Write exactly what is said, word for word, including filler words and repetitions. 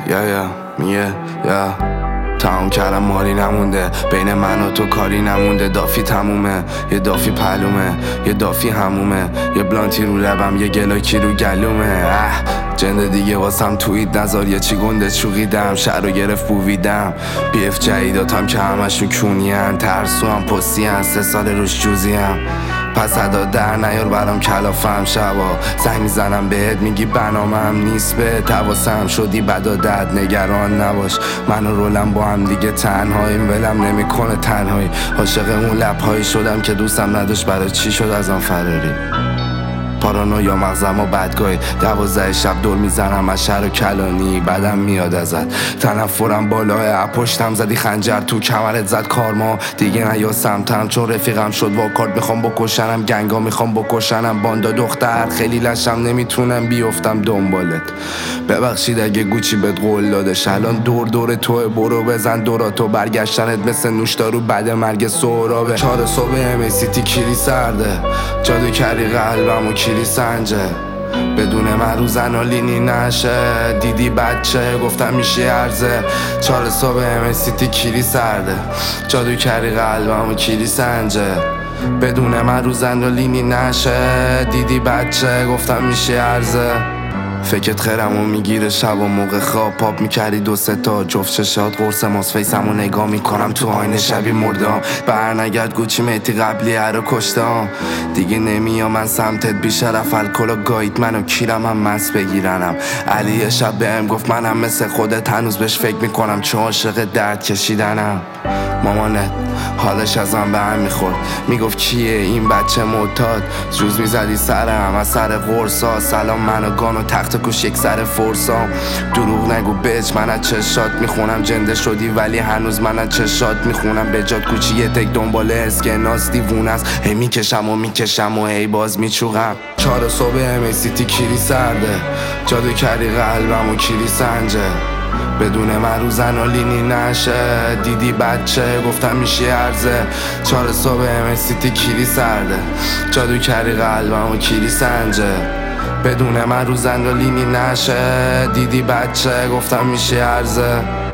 یا یا میگه یا تمام کردم مالی نمونده، بین من و تو کاری نمونده. دافی تمومه، یه دافی پلومه، یه دافی همومه، یه بلانتی رو لبم، یه گلاکی رو گلومه. اه جنده دیگه واسم تویید نزار، یه چی گنده چوقیدم، شهر رو گرفت بوویدم. بی اف جدیداتم که همشون کونین، ترسو هم پستی هن، سه سال روش جوزیم. پس ادا در نیار برام کلافم، شبا زنگ میزنم بهت میگی بنامم نیست، به تواسم شدی بدادت، نگران نباش من و رولم با هم دیگه تنهاییم، ولم نمیکنه تنهایی. عاشق اون لبهایی شدم که دوستم نداشت، برای چی شد از آن فراری. پارانویا مغزم و بدگاهی، دوازده شب دور میزنم از شهر و کلانی، بدم میاد ازت. تنفرم بالاه، پشتم زدی خنجر تو کمرت زد کارما، دیگه نیا سمتم چون رفیقم شد واکارد. میخوام بکشنم گنگا، میخوام بکشنم باندا دختر، خیلی لشم نمیتونم بیفتم دنبالت. ببخشید اگه گوچی بهت قول دادش، الان دور دور توه، برو بزن دوراتو، برگشتنت مثل نوشدارو بعد مرگ سهرابه. چهار صبح ام سیتی کیری سرده، جادو کردی قلبم و کیری سنجه، بدون من رو زنالینی نشه. دیدی بچه گفتم میشه ارزه، چهار صبح ام سیتی کیری سرده، جادو کردی قلبم و کیری سنجه، بدون من رو زنالینی نشه. دیدی بچه گفتم میشه ارزه. فکرت خیرمو میگیره شب و موقع خواب، پاپ میکردی دو سه تا جفت چشات قرص ماس، فیسمو نگاه میکنم تو آینه شبی مردم. برنگرد گوچی میتی قبلی هرو کشتم، دیگه نمیام من سمتت بیشرف، الکل و گایید منو کیرم هم مس بگیرنم. علی شب بهم گفت منم مثل خودت، هنوز بهش فکر میکنم چون عاشق درد کشیدنم. مامانت حالش ازم به هم میخورد، میگفت کیه این بچه معتاد، جوز میزدی سرم از سر قرصا، سلام من و گان و تخت کش یک سر فرسام. دروغ نگو بچ من از چشات میخونم، جنده شدی ولی هنوز من از چشات میخونم. به جات کوچی یه تک دنباله اسکناس دیوونه است، هی میکشم و میکشم و هی باز میچوغم. چهار صبح ام سیتی کیری سرده، جادو کردی قلبم و کیری سنجه، بدون من رو زنالینی نشه. دیدی بچه گفتم میشه ارزه، چهار صبح ام سیتی کیری سرده، جادو کردی قلبم و کیری سنجه، بدون من رو زنالینی نشه. دیدی بچه گفتم میشه ارزه.